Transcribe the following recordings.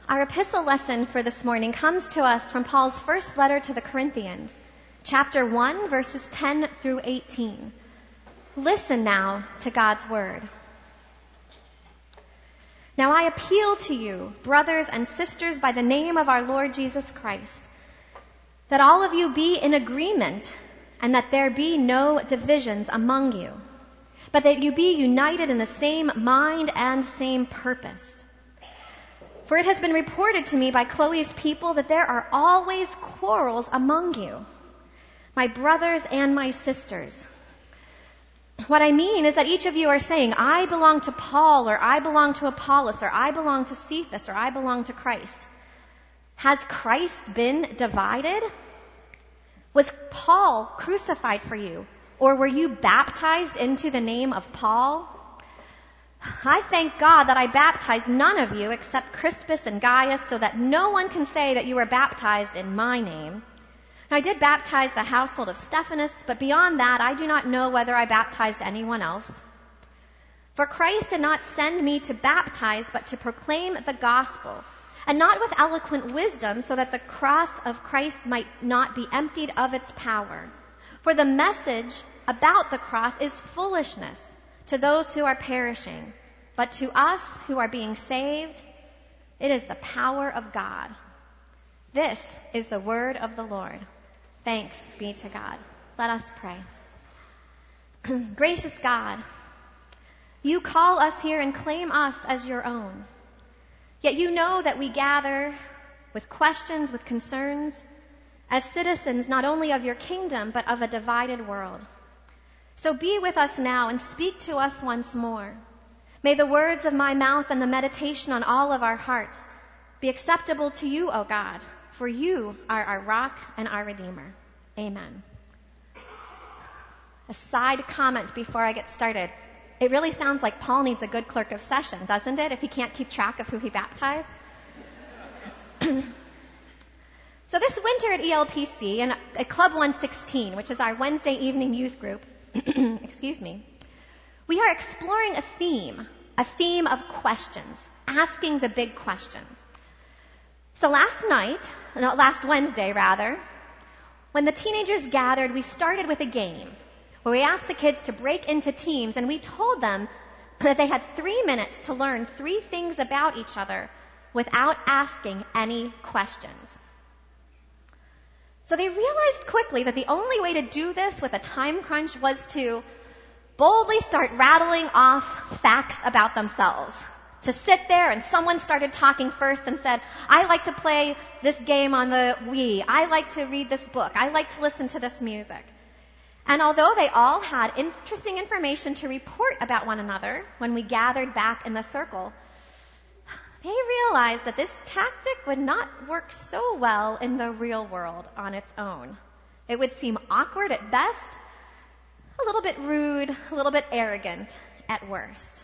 Our epistle lesson for this morning comes to us from Paul's first letter to the Corinthians, chapter 1, verses 10 through 18. Listen now to God's word. Now I appeal to you, brothers and sisters, by the name of our Lord Jesus Christ, that all of you be in agreement and that there be no divisions among you, but that you be united in the same mind and same purpose. For it has been reported to me by Chloe's people that there are always quarrels among you, my brothers and my sisters. What I mean is that each of you are saying, I belong to Paul, or I belong to Apollos, or I belong to Cephas, or I belong to Christ. Has Christ been divided? Was Paul crucified for you, or were you baptized into the name of Paul? I thank God that I baptized none of you except Crispus and Gaius, so that no one can say that you were baptized in my name. I did baptize the household of Stephanas, but beyond that I do not know whether I baptized anyone else. For Christ did not send me to baptize, but to proclaim the gospel, and not with eloquent wisdom, so that the cross of Christ might not be emptied of its power. For the message about the cross is foolishness to those who are perishing, but to us who are being saved, it is the power of God. This is the word of the Lord. Thanks be to God. Let us pray. Gracious God, you call us here and claim us as your own. Yet you know that we gather with questions, with concerns, as citizens not only of your kingdom, but of a divided world. So be with us now and speak to us once more. May the words of my mouth and the meditation on all of our hearts be acceptable to you, O God, for you are our rock and our Redeemer. Amen. A side comment before I get started. It really sounds like Paul needs a good clerk of session, doesn't it, if he can't keep track of who he baptized? So this winter at ELPC and at Club 116, which is our Wednesday evening youth group, we are exploring a theme of questions, asking the big questions. So last Wednesday, when the teenagers gathered, we started with a game where we asked the kids to break into teams, and we told them that they had 3 minutes to learn 3 things about each other without asking any questions. So they realized quickly that the only way to do this with a time crunch was to boldly start rattling off facts about themselves. To sit there and someone started talking first and said, I like to play this game on the Wii. I like to read this book. I like to listen to this music. And although they all had interesting information to report about one another when we gathered back in the circle, they realized that this tactic would not work so well in the real world on its own. It would seem awkward at best, a little bit rude, a little bit arrogant at worst.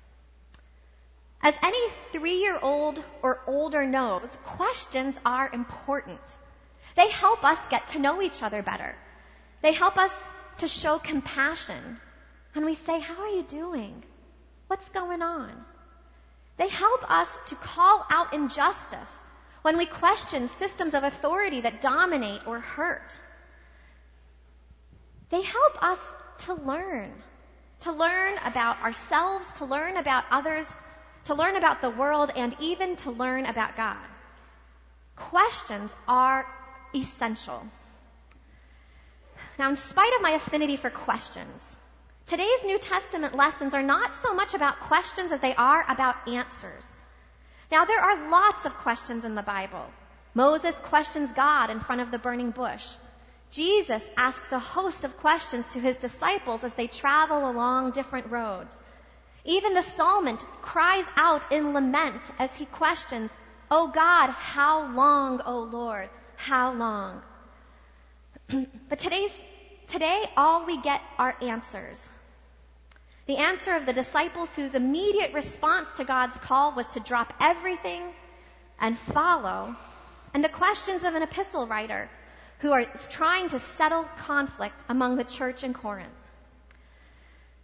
As any 3-year-old or older knows, questions are important. They help us get to know each other better. They help us to show compassion when we say, how are you doing? What's going on? They help us to call out injustice when we question systems of authority that dominate or hurt. They help us to learn about ourselves, to learn about others, to learn about the world, and even to learn about God. Questions are essential. Now, in spite of my affinity for questions, today's New Testament lessons are not so much about questions as they are about answers. Now, there are lots of questions in the Bible. Moses questions God in front of the burning bush. Jesus asks a host of questions to his disciples as they travel along different roads. Even the psalmist cries out in lament as he questions, "O God, how long, O Lord, how long?" But today all we get are answers. The answer of the disciples whose immediate response to God's call was to drop everything and follow, and the questions of an epistle writer who is trying to settle conflict among the church in Corinth.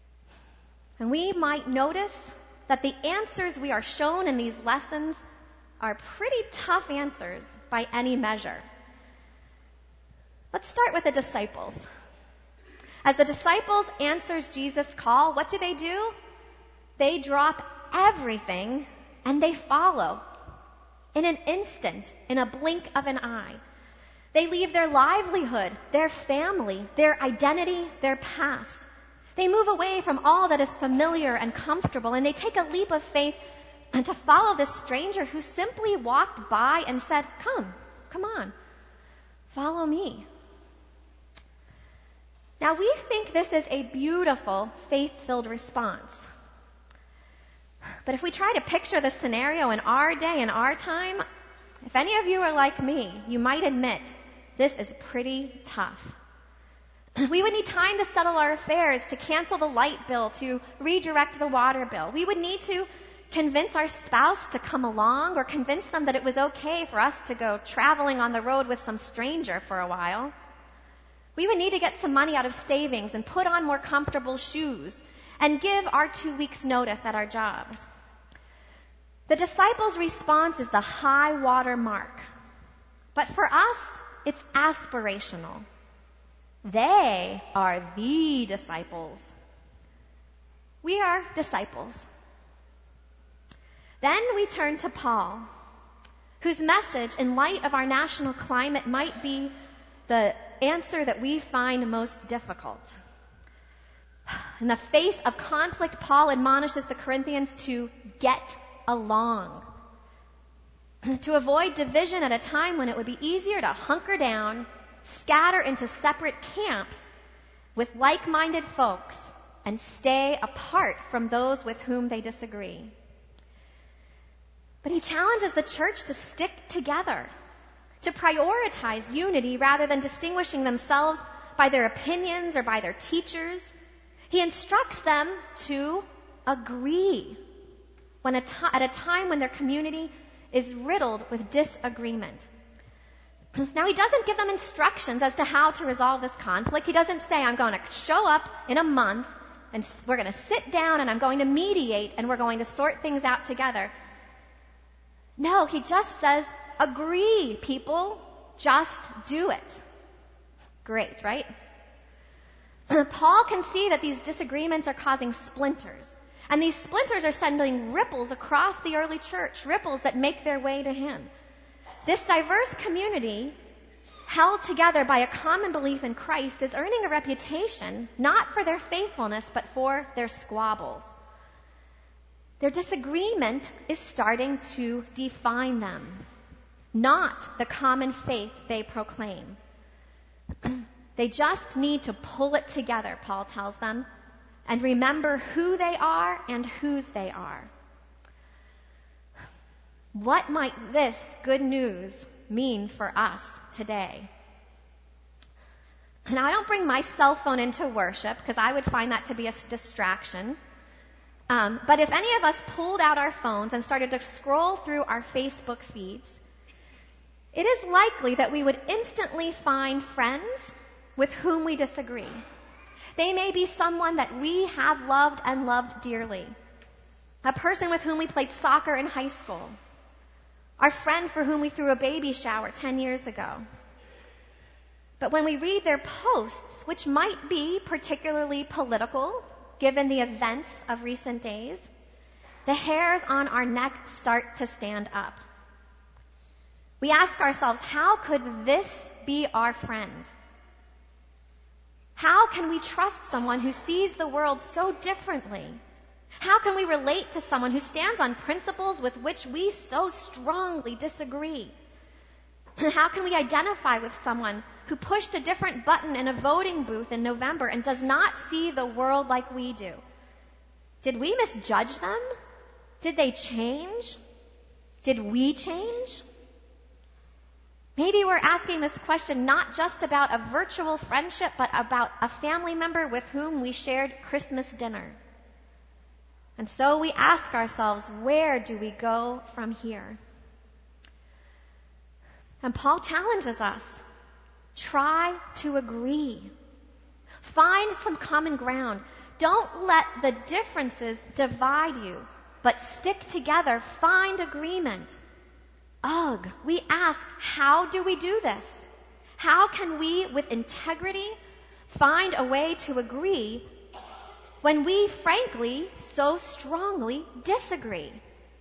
And we might notice that the answers we are shown in these lessons are pretty tough answers by any measure. Let's start with the disciples. As the disciples answers Jesus' call, what do? They drop everything and they follow. In an instant, in a blink of an eye. They leave their livelihood, their family, their identity, their past. They move away from all that is familiar and comfortable, and they take a leap of faith and to follow this stranger who simply walked by and said, come on, follow me. Now we think this is a beautiful, faith-filled response. But if we try to picture the scenario in our day, in our time, if any of you are like me, you might admit this is pretty tough. We would need time to settle our affairs, to cancel the light bill, to redirect the water bill. We would need to convince our spouse to come along or convince them that it was okay for us to go traveling on the road with some stranger for a while. We would need to get some money out of savings and put on more comfortable shoes and give our 2 weeks' notice at our jobs. The disciples' response is the high water mark. But for us, it's aspirational. They are the disciples. We are disciples. Then we turn to Paul, whose message in light of our national climate might be the answer that we find most difficult. In the face of conflict, Paul admonishes the Corinthians to get along, to avoid division at a time when it would be easier to hunker down, scatter into separate camps with like-minded folks, and stay apart from those with whom they disagree. But he challenges the church to stick together, to prioritize unity rather than distinguishing themselves by their opinions or by their teachers. He instructs them to agree at a time when their community is riddled with disagreement. Now, he doesn't give them instructions as to how to resolve this conflict. He doesn't say, I'm going to show up in a month and we're going to sit down and I'm going to mediate and we're going to sort things out together. No, he just says, agree, people. Just do it. Great, right? Paul can see that these disagreements are causing splinters. And these splinters are sending ripples across the early church, ripples that make their way to him. This diverse community, held together by a common belief in Christ, is earning a reputation not for their faithfulness, but for their squabbles. Their disagreement is starting to define them, not the common faith they proclaim. They just need to pull it together, Paul tells them, and remember who they are and whose they are. What might this good news mean for us today? Now, I don't bring my cell phone into worship because I would find that to be a distraction. But if any of us pulled out our phones and started to scroll through our Facebook feeds, it is likely that we would instantly find friends with whom we disagree. They may be someone that we have loved and loved dearly, a person with whom we played soccer in high school, our friend for whom we threw a baby shower 10 years ago. But when we read their posts, which might be particularly political, given the events of recent days, the hairs on our neck start to stand up. We ask ourselves, how could this be our friend? How can we trust someone who sees the world so differently? How can we relate to someone who stands on principles with which we so strongly disagree? How can we identify with someone who pushed a different button in a voting booth in November and does not see the world like we do? Did we misjudge them? Did they change? Did we change? Maybe we're asking this question not just about a virtual friendship, but about a family member with whom we shared Christmas dinner. And so we ask ourselves, where do we go from here? And Paul challenges us. Try to agree. Find some common ground. Don't let the differences divide you, but stick together. Find agreement. Ugh, we ask, how do we do this? How can we, with integrity, find a way to agree when we, frankly, so strongly disagree?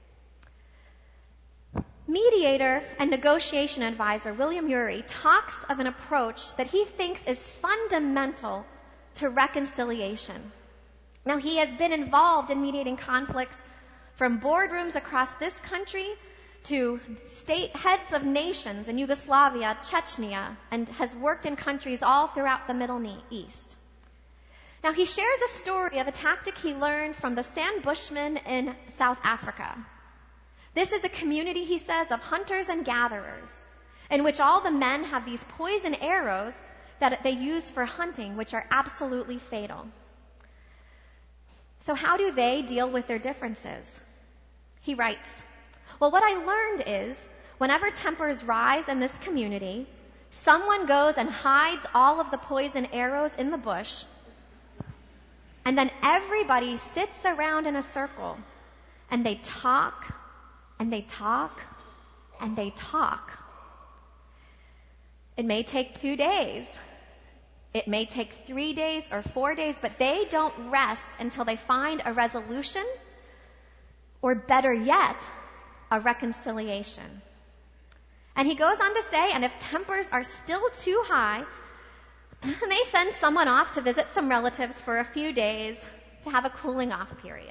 Mediator and negotiation advisor William Ury talks of an approach that he thinks is fundamental to reconciliation. Now, he has been involved in mediating conflicts from boardrooms across this country to state heads of nations in Yugoslavia, Chechnya, and has worked in countries all throughout the Middle East. Now, he shares a story of a tactic he learned from the San Bushmen in South Africa. This is a community, he says, of hunters and gatherers, in which all the men have these poison arrows that they use for hunting, which are absolutely fatal. So how do they deal with their differences? He writes, well, what I learned is, whenever tempers rise in this community, someone goes and hides all of the poison arrows in the bush, and then everybody sits around in a circle, and they talk, and they talk, and they talk. It may take 2 days. It may take 3 days or 4 days, but they don't rest until they find a resolution, or better yet, a reconciliation. And he goes on to say, and if tempers are still too high, they send someone off to visit some relatives for a few days to have a cooling off period.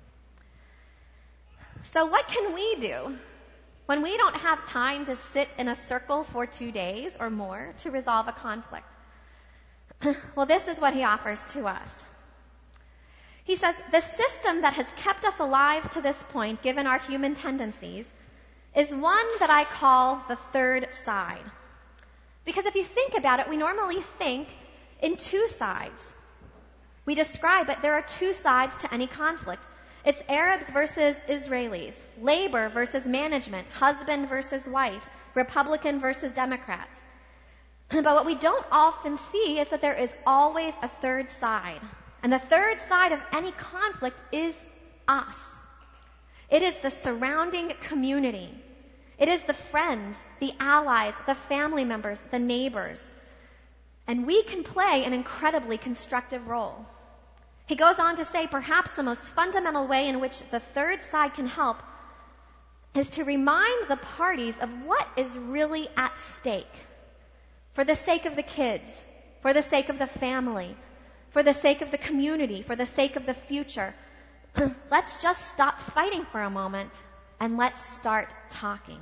So what can we do when we don't have time to sit in a circle for 2 days or more to resolve a conflict? Well, this is what he offers to us. He says, the system that has kept us alive to this point, given our human tendencies, is one that I call the third side. Because if you think about it, we normally think in two sides. We describe it, there are two sides to any conflict. It's Arabs versus Israelis, labor versus management, husband versus wife, Republican versus Democrats. But what we don't often see is that there is always a third side. And the third side of any conflict is us. It is the surrounding community. It is the friends, the allies, the family members, the neighbors. And we can play an incredibly constructive role. He goes on to say perhaps the most fundamental way in which the third side can help is to remind the parties of what is really at stake. For the sake of the kids, for the sake of the family, for the sake of the community, for the sake of the future. Let's just stop fighting for a moment and let's start talking.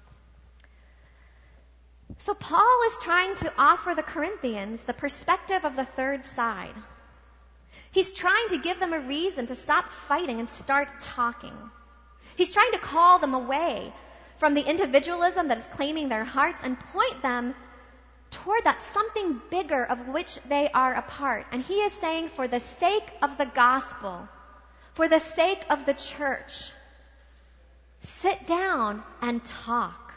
So Paul is trying to offer the Corinthians the perspective of the third side. He's trying to give them a reason to stop fighting and start talking. He's trying to call them away from the individualism that is claiming their hearts and point them toward that something bigger of which they are a part. And he is saying, for the sake of the gospel, for the sake of the church, sit down and talk.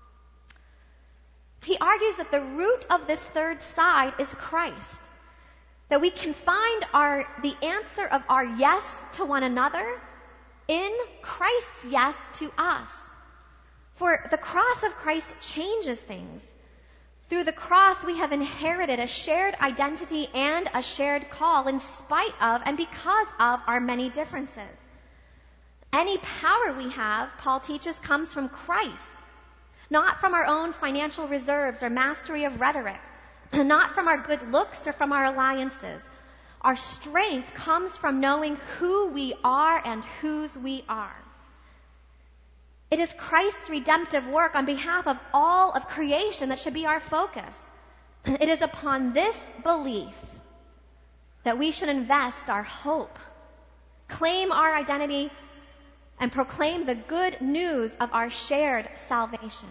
He argues that the root of this third side is Christ. That we can find the answer of our yes to one another in Christ's yes to us. For the cross of Christ changes things. Through the cross, we have inherited a shared identity and a shared call in spite of and because of our many differences. Any power we have, Paul teaches, comes from Christ, not from our own financial reserves or mastery of rhetoric, not from our good looks or from our alliances. Our strength comes from knowing who we are and whose we are. It is Christ's redemptive work on behalf of all of creation that should be our focus. It is upon this belief that we should invest our hope, claim our identity, and proclaim the good news of our shared salvation.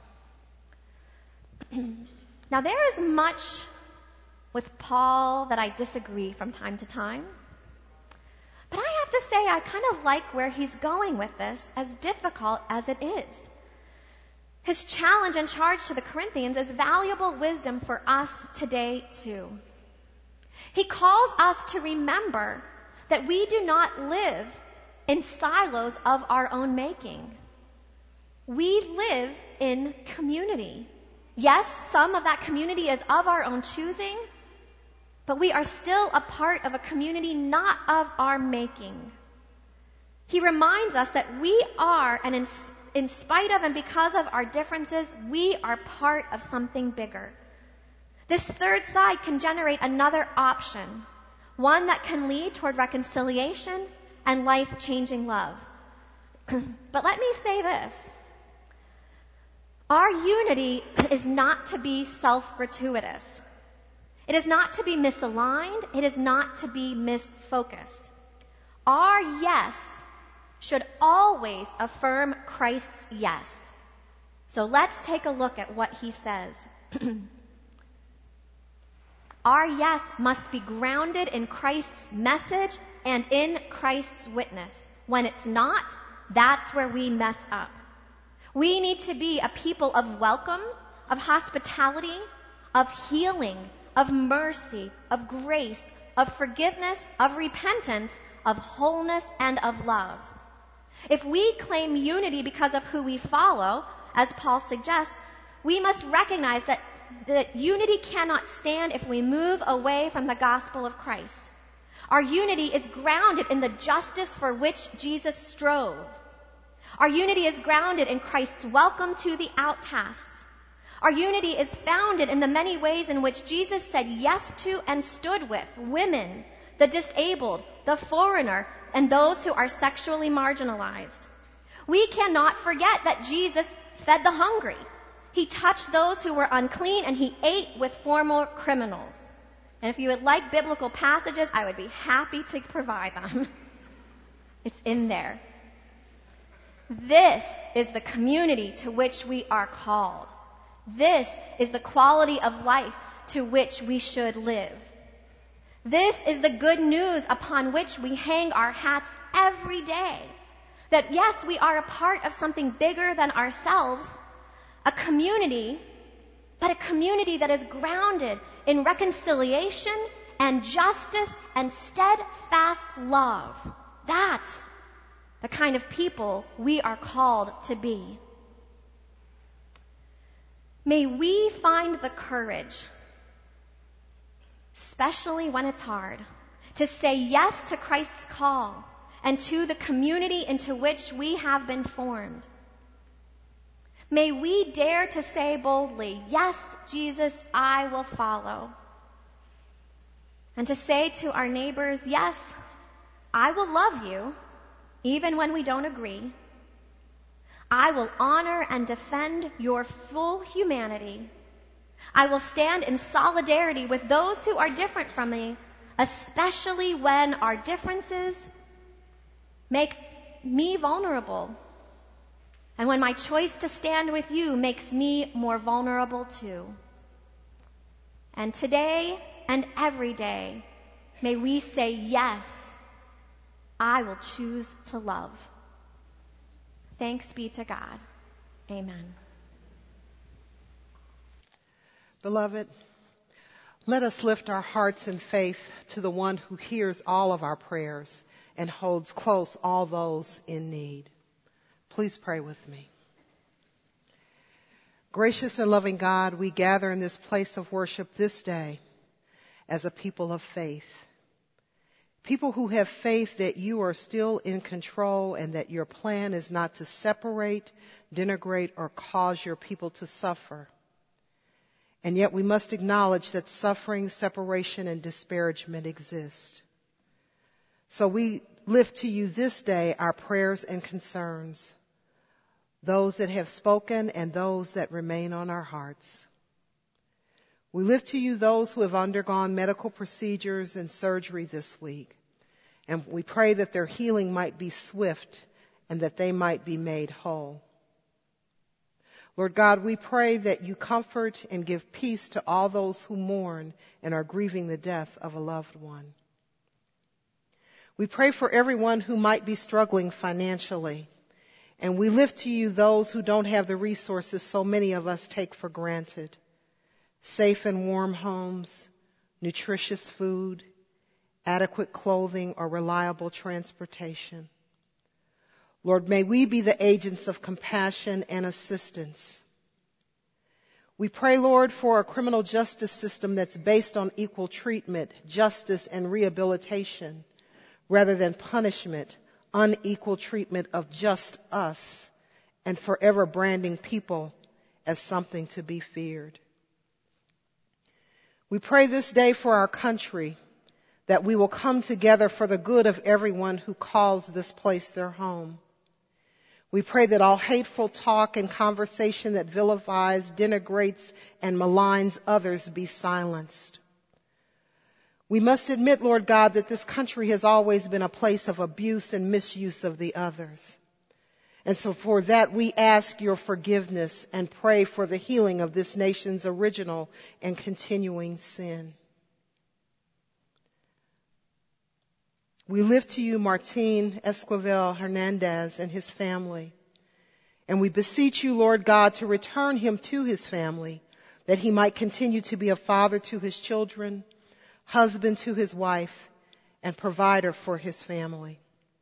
Now, there is much with Paul that I disagree from time to time. But I have to say, I kind of like where he's going with this, as difficult as it is. His challenge and charge to the Corinthians is valuable wisdom for us today, too. He calls us to remember that we do not live in silos of our own making. We live in community. Yes, some of that community is of our own choosing, but we are still a part of a community not of our making. He reminds us that we are, and in spite of and because of our differences, we are part of something bigger. This third side can generate another option, one that can lead toward reconciliation and life-changing love. But let me say this. Our unity is not to be self-gratuitous. It is not to be misaligned. It is not to be misfocused. Our yes should always affirm Christ's yes. So let's take a look at what he says. Our yes must be grounded in Christ's message and in Christ's witness. When it's not, that's where we mess up. We need to be a people of welcome, of hospitality, of healing, of mercy, of grace, of forgiveness, of repentance, of wholeness, and of love. If we claim unity because of who we follow, as Paul suggests, we must recognize that unity cannot stand if we move away from the gospel of Christ. Our unity is grounded in the justice for which Jesus strove. Our unity is grounded in Christ's welcome to the outcasts. Our unity is founded in the many ways in which Jesus said yes to and stood with women, the disabled, the foreigner, and those who are sexually marginalized. We cannot forget that Jesus fed the hungry. He touched those who were unclean, and he ate with former criminals. And if you would like biblical passages, I would be happy to provide them. It's in there. This is the community to which we are called. This is the quality of life to which we should live. This is the good news upon which we hang our hats every day. That yes, we are a part of something bigger than ourselves, a community, but a community that is grounded in reconciliation and justice and steadfast love. That's the kind of people we are called to be. May we find the courage, especially when it's hard, to say yes to Christ's call and to the community into which we have been formed. May we dare to say boldly, yes, Jesus, I will follow. And to say to our neighbors, yes, I will love you, even when we don't agree. I will honor and defend your full humanity. I will stand in solidarity with those who are different from me, especially when our differences make me vulnerable. And when my choice to stand with you makes me more vulnerable too. And today and every day, may we say, yes, I will choose to love. Thanks be to God. Amen. Beloved, let us lift our hearts in faith to the one who hears all of our prayers and holds close all those in need. Please pray with me. Gracious and loving God, we gather in this place of worship this day as a people of faith. People who have faith that you are still in control and that your plan is not to separate, denigrate, or cause your people to suffer. And yet we must acknowledge that suffering, separation, and disparagement exist. So we lift to you this day our prayers and concerns, those that have spoken and those that remain on our hearts. We lift to you those who have undergone medical procedures and surgery this week, and we pray that their healing might be swift and that they might be made whole. Lord God, we pray that you comfort and give peace to all those who mourn and are grieving the death of a loved one. We pray for everyone who might be struggling financially, and we lift to you those who don't have the resources so many of us take for granted. Safe and warm homes, nutritious food, adequate clothing, or reliable transportation. Lord, may we be the agents of compassion and assistance. We pray, Lord, for a criminal justice system that's based on equal treatment, justice, and rehabilitation, rather than punishment, unequal treatment of just us, and forever branding people as something to be feared. We pray this day for our country, that we will come together for the good of everyone who calls this place their home. We pray that all hateful talk and conversation that vilifies, denigrates, and maligns others be silenced. We must admit, Lord God, that this country has always been a place of abuse and misuse of the others. And so for that, we ask your forgiveness and pray for the healing of this nation's original and continuing sin. We lift to you Martin Esquivel Hernandez and his family. And we beseech you, Lord God, to return him to his family, that he might continue to be a father to his children, husband to his wife, and provider for his family.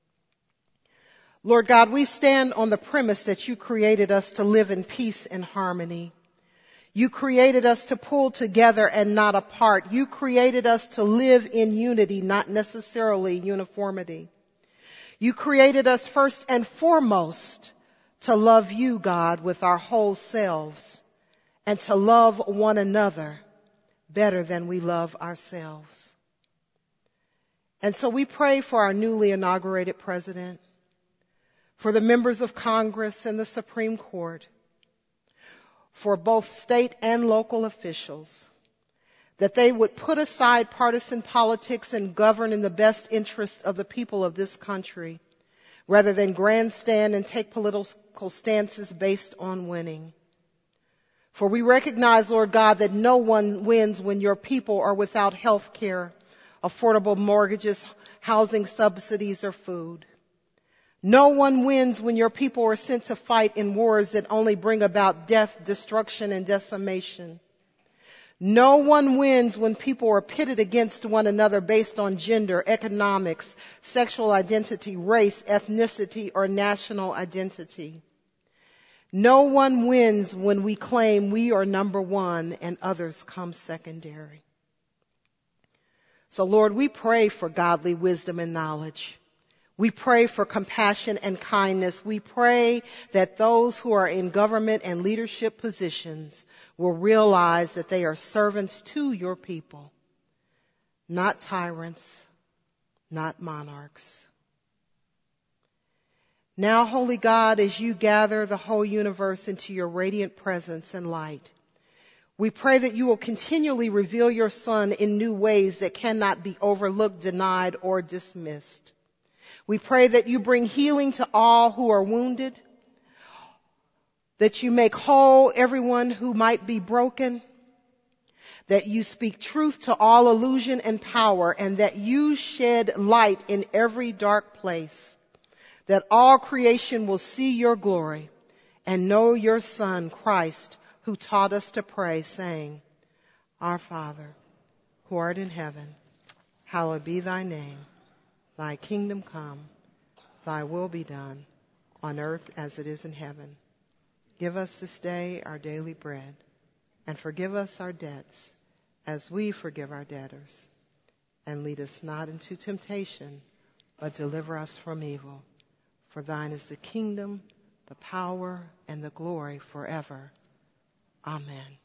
Lord God, we stand on the premise that you created us to live in peace and harmony. You created us to pull together and not apart. You created us to live in unity, not necessarily uniformity. You created us first and foremost to love you, God, with our whole selves, and to love one another better than we love ourselves. And so we pray for our newly inaugurated president, for the members of Congress and the Supreme Court, for both state and local officials, that they would put aside partisan politics and govern in the best interest of the people of this country, rather than grandstand and take political stances based on winning. For we recognize, Lord God, that no one wins when your people are without health care, affordable mortgages, housing subsidies, or food. No one wins when your people are sent to fight in wars that only bring about death, destruction, and decimation. No one wins when people are pitted against one another based on gender, economics, sexual identity, race, ethnicity, or national identity. No one wins when we claim we are number one and others come secondary. So Lord, we pray for godly wisdom and knowledge. We pray for compassion and kindness. We pray that those who are in government and leadership positions will realize that they are servants to your people, not tyrants, not monarchs. Now, Holy God, as you gather the whole universe into your radiant presence and light, we pray that you will continually reveal your Son in new ways that cannot be overlooked, denied, or dismissed. We pray that you bring healing to all who are wounded, that you make whole everyone who might be broken, that you speak truth to all illusion and power, and that you shed light in every dark place, that all creation will see your glory and know your Son, Christ, who taught us to pray, saying, Our Father, who art in heaven, hallowed be thy name. Thy kingdom come, thy will be done, on earth as it is in heaven. Give us this day our daily bread, and forgive us our debts, as we forgive our debtors. And lead us not into temptation, but deliver us from evil. For thine is the kingdom, the power, and the glory forever. Amen.